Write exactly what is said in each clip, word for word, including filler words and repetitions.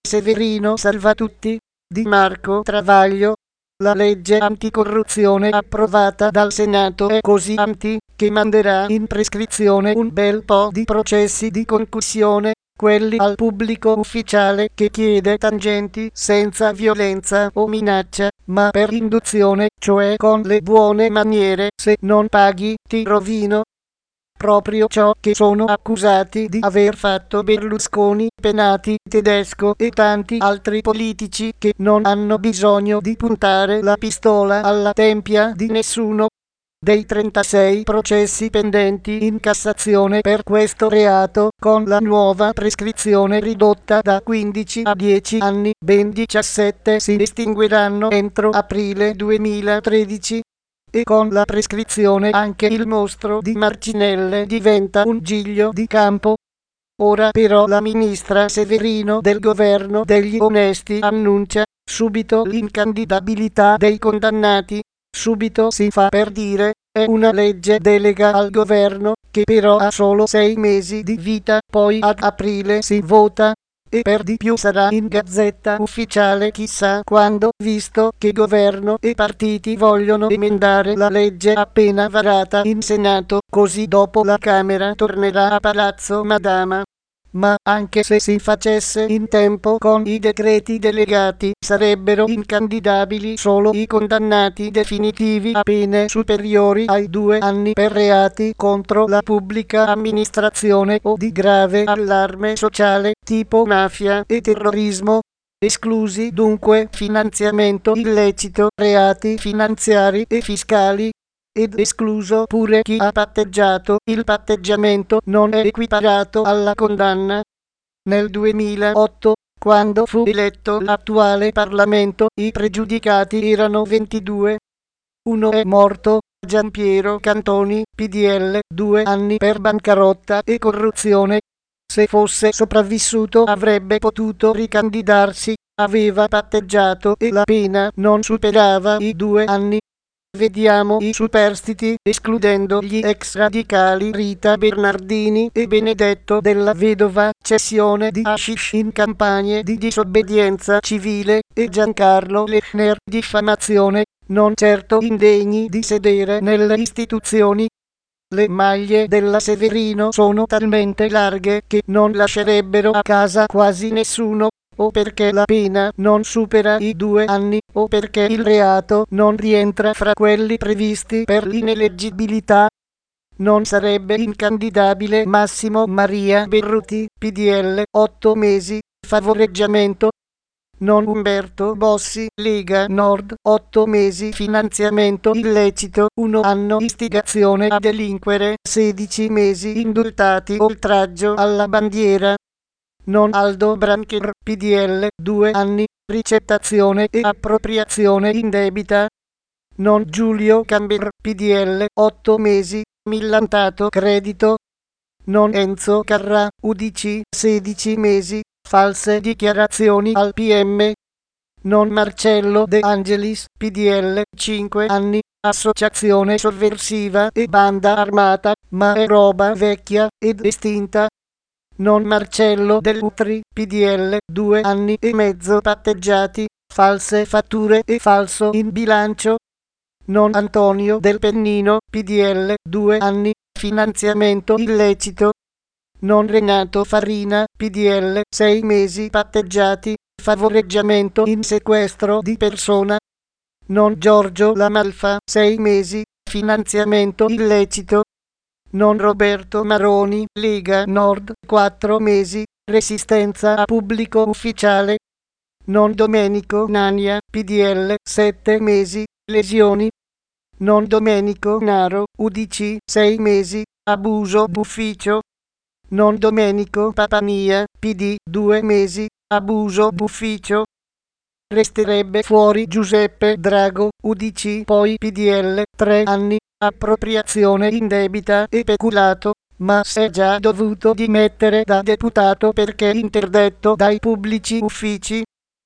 Severino Salvatutti, di Marco Travaglio. La legge anticorruzione approvata dal Senato è così anti che manderà in prescrizione un bel po' di processi di concussione, quelli al pubblico ufficiale che chiede tangenti senza violenza o minaccia, ma per induzione, cioè con le buone maniere, se non paghi ti rovino. Proprio ciò che sono accusati di aver fatto Berlusconi, Penati, Tedesco e tanti altri politici che non hanno bisogno di puntare la pistola alla tempia di nessuno. Dei trentasei processi pendenti in Cassazione per questo reato, con la nuova prescrizione ridotta da quindici a dieci anni, ben diciassette si estingueranno entro aprile duemilatredici. E con la prescrizione anche il mostro di Marcinelle diventa un giglio di campo. Ora però la ministra Severino del governo degli onesti annuncia subito l'incandidabilità dei condannati. Subito si fa per dire, è una legge delega al governo, che però ha solo sei mesi di vita, poi ad aprile si vota. E per di più sarà in Gazzetta Ufficiale chissà quando, visto che governo e partiti vogliono emendare la legge appena varata in Senato, così dopo la Camera tornerà a Palazzo Madama. Ma anche se si facesse in tempo con i decreti delegati, sarebbero incandidabili solo i condannati definitivi a pene superiori ai due anni per reati contro la pubblica amministrazione o di grave allarme sociale, tipo mafia e terrorismo. Esclusi dunque finanziamento illecito, reati finanziari e fiscali. Ed escluso pure chi ha patteggiato. Il patteggiamento non è equiparato alla condanna. Nel duemilaotto, quando fu eletto l'attuale Parlamento, i pregiudicati erano ventidue. Uno è morto, Gianpiero Cantoni, P D L, due anni per bancarotta e corruzione. Se fosse sopravvissuto avrebbe potuto ricandidarsi, aveva patteggiato e la pena non superava i due anni. Vediamo i superstiti, escludendo gli ex radicali Rita Bernardini e Benedetto Della Vedova, cessione di hashish in campagne di disobbedienza civile, e Giancarlo Lechner, diffamazione, non certo indegni di sedere nelle istituzioni. Le maglie della Severino sono talmente larghe che non lascerebbero a casa quasi nessuno, o perché la pena non supera i due anni, o perché il reato non rientra fra quelli previsti per l'ineleggibilità. Non sarebbe incandidabile Massimo Maria Berruti, P D L, otto mesi, favoreggiamento. Non Umberto Bossi, Lega Nord, otto mesi finanziamento illecito, uno anno istigazione a delinquere, sedici mesi indultati oltraggio alla bandiera. Non Aldo Brancher, P D L, due anni, ricettazione e appropriazione indebita. Non Giulio Camber, P D L, otto mesi, millantato credito. Non Enzo Carrà, U D C, sedici mesi, false dichiarazioni al P M. Non Marcello De Angelis, P D L, cinque anni, associazione sovversiva e banda armata, ma è roba vecchia ed estinta. Non Marcello Dell'Utri, P D L, due anni e mezzo patteggiati, false fatture e falso in bilancio. Non Antonio Del Pennino, P D L, due anni, finanziamento illecito. Non Renato Farina, P D L, sei mesi patteggiati, favoreggiamento in sequestro di persona. Non Giorgio Lamalfa, sei mesi, finanziamento illecito. Non Roberto Maroni, Lega Nord, quattro mesi, resistenza a pubblico ufficiale. Non Domenico Nania, P D L, sette mesi, lesioni. Non Domenico Naro, U D C, sei mesi, abuso d'ufficio. Non Domenico Papania, P D, due mesi, abuso d'ufficio. Resterebbe fuori Giuseppe Drago, U D C, poi P D L, tre anni, appropriazione indebita e peculato, ma s'è già dovuto dimettere da deputato perché interdetto dai pubblici uffici.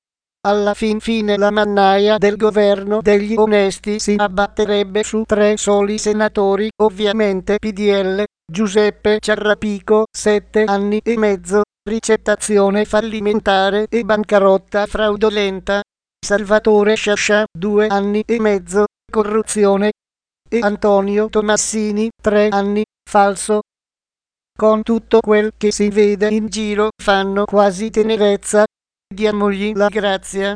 Alla fin fine la mannaia del governo degli onesti si abbatterebbe su tre soli senatori, ovviamente P D L, Giuseppe Ciarrapico, sette anni e mezzo, ricettazione fallimentare e bancarotta fraudolenta. Salvatore Sciascia, due anni e mezzo, corruzione. E Antonio Tomassini, tre anni, falso. Con tutto quel che si vede in giro fanno quasi tenerezza. Diamogli la grazia.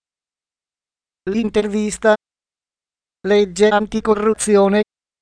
L'intervista. Legge anticorruzione.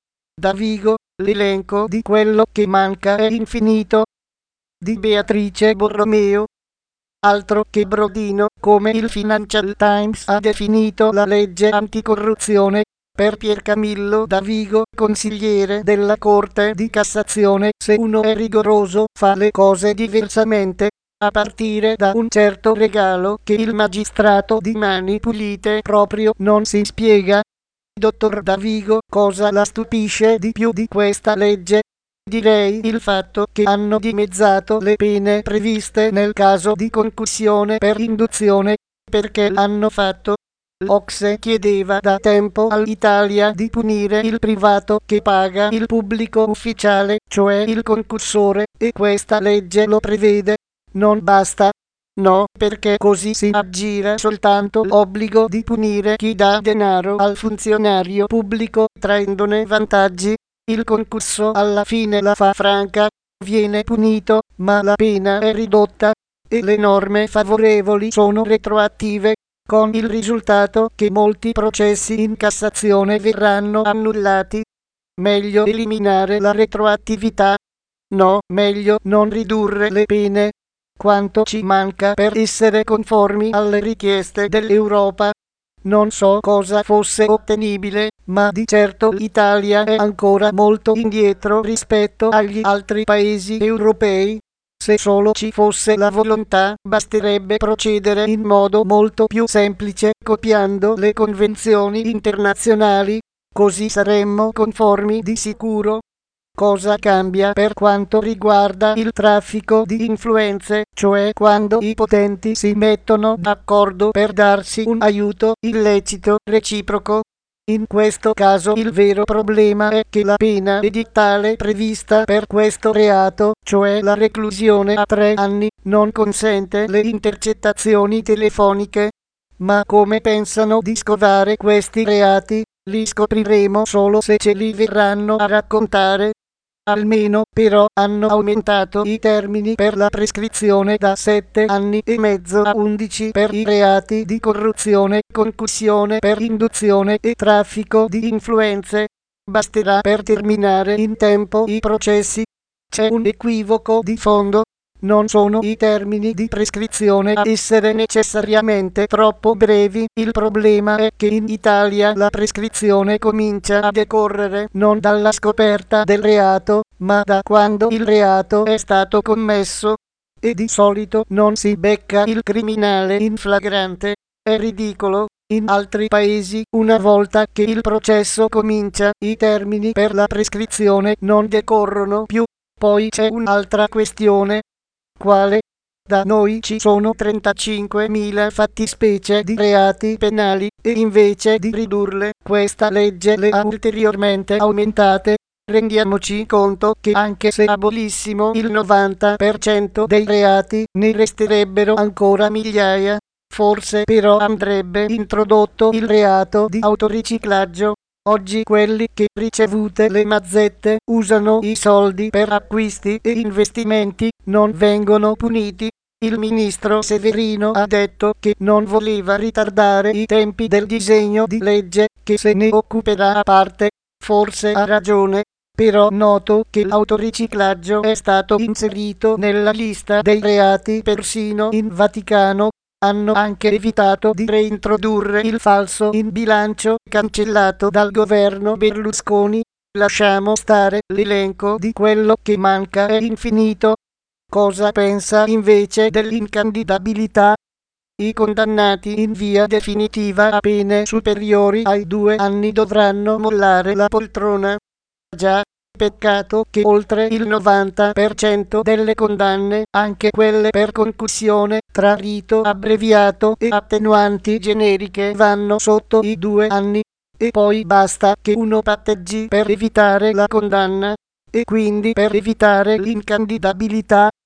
Davigo, l'elenco di quello che manca è infinito. Di Beatrice Borromeo. Altro che brodino, come il Financial Times ha definito la legge anticorruzione. Per Piercamillo Davigo, consigliere della Corte di Cassazione, se uno è rigoroso fa le cose diversamente, a partire da un certo regalo che il magistrato di Mani Pulite proprio non si spiega. Dottor Davigo, cosa la stupisce di più di questa legge? Direi il fatto che hanno dimezzato le pene previste nel caso di concussione per induzione. Perché l'hanno fatto? L'O C S E chiedeva da tempo all'Italia di punire il privato che paga il pubblico ufficiale, cioè il concussore, e questa legge lo prevede. Non basta. No, perché così si aggira soltanto l'obbligo di punire chi dà denaro al funzionario pubblico, traendone vantaggi. Il concusso alla fine la fa franca, viene punito, ma la pena è ridotta, e le norme favorevoli sono retroattive, con il risultato che molti processi in Cassazione verranno annullati. Meglio eliminare la retroattività. No, meglio non ridurre le pene. Quanto ci manca per essere conformi alle richieste dell'Europa? Non so cosa fosse ottenibile, ma di certo l'Italia è ancora molto indietro rispetto agli altri paesi europei. Se solo ci fosse la volontà, basterebbe procedere in modo molto più semplice, copiando le convenzioni internazionali, così saremmo conformi di sicuro. Cosa cambia per quanto riguarda il traffico di influenze, cioè quando i potenti si mettono d'accordo per darsi un aiuto illecito reciproco? In questo caso il vero problema è che la pena edittale prevista per questo reato, cioè la reclusione a tre anni, non consente le intercettazioni telefoniche. Ma come pensano di scovare questi reati? Li scopriremo solo se ce li verranno a raccontare. Almeno, però, hanno aumentato i termini per la prescrizione da sette anni e mezzo a undici per i reati di corruzione, concussione per induzione e traffico di influenze. Basterà per terminare in tempo i processi. C'è un equivoco di fondo. Non sono i termini di prescrizione a essere necessariamente troppo brevi, il problema è che in Italia la prescrizione comincia a decorrere non dalla scoperta del reato, ma da quando il reato è stato commesso. E di solito non si becca il criminale in flagrante. È ridicolo. In altri paesi, una volta che il processo comincia, i termini per la prescrizione non decorrono più. Poi c'è un'altra questione. Quale? Da noi ci sono trentacinquemila fattispecie di reati penali, e invece di ridurle, questa legge le ha ulteriormente aumentate. Rendiamoci conto che anche se abolissimo il novanta per cento dei reati, ne resterebbero ancora migliaia. Forse però andrebbe introdotto il reato di autoriciclaggio. Oggi quelli che, ricevute le mazzette, usano i soldi per acquisti e investimenti, non vengono puniti. Il ministro Severino ha detto che non voleva ritardare i tempi del disegno di legge, che se ne occuperà a parte. Forse ha ragione, però noto che l'autoriciclaggio è stato inserito nella lista dei reati persino in Vaticano. Hanno anche evitato di reintrodurre il falso in bilancio, cancellato dal governo Berlusconi. Lasciamo stare, l'elenco di quello che manca è infinito. Cosa pensa invece dell'incandidabilità? I condannati in via definitiva a pene superiori ai due anni dovranno mollare la poltrona. Già. Peccato che oltre il novanta per cento delle condanne, anche quelle per concussione, tra rito abbreviato e attenuanti generiche, vanno sotto i due anni. E poi basta che uno patteggi per evitare la condanna, e quindi per evitare l'incandidabilità.